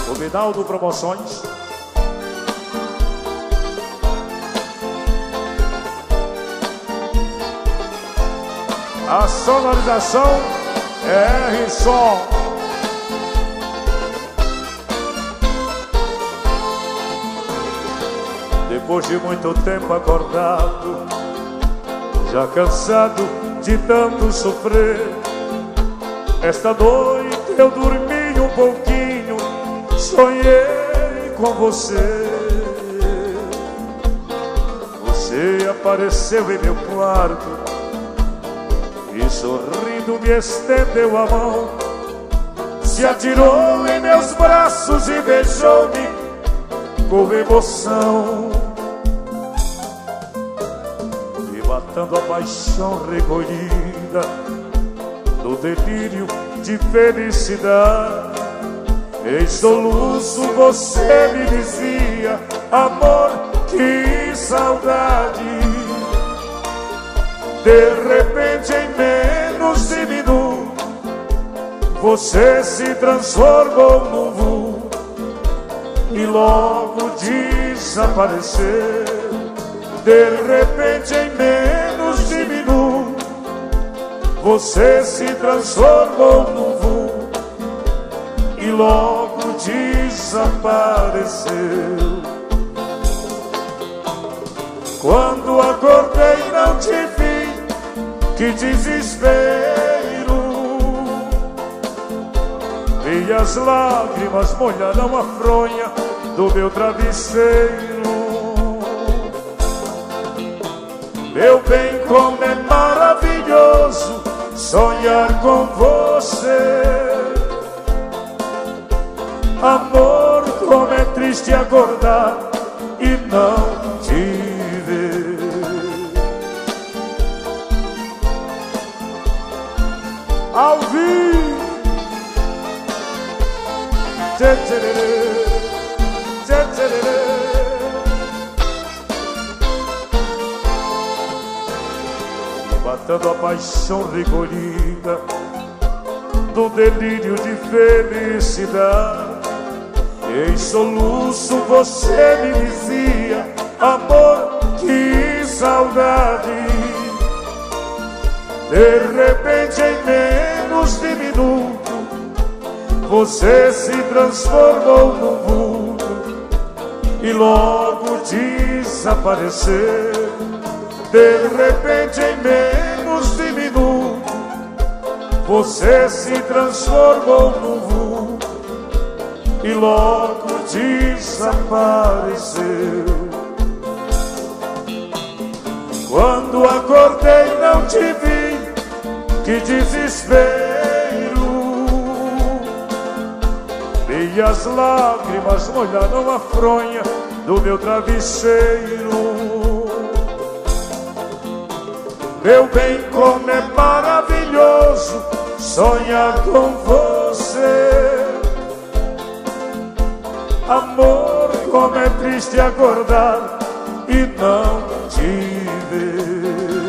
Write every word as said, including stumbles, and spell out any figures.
O Vidaldo Promoções. A sonorização é R-Som. Depois de muito tempo acordado, já cansado de tanto sofrer, esta noite eu dormi um pouquinho, sonhei com você. Você apareceu em meu quarto e sorrindo me estendeu a mão, se atirou em meus braços e beijou-me com emoção. E matando a paixão recolhida no delírio de felicidade, em soluço você me dizia: amor, que saudade. De repente, em menos de minuto, você se transformou num vulto e logo desapareceu. De repente, em menos de minuto, você se transformou num vulto e logo desapareceu. Quando acordei não te vi, que desespero. Vi as lágrimas molharam a fronha do meu travesseiro. Meu bem, como é maravilhoso sonhar com você. Amor, como é triste acordar e não te ver. Ao vivo, tchê, tchê, tchê, tchê. Matando a paixão recolhida do delírio de felicidade, em soluço você me dizia: amor, que saudade. De repente, em menos de minuto, você se transformou num vulto e logo desapareceu. De repente, em menos de minuto, você se transformou num vulto e logo desapareceu. Quando acordei não te vi, que desespero. Vi as lágrimas molharam a fronha do meu travesseiro. Meu bem, como é maravilhoso sonhar com você. Amor, como é triste acordar e não te ver.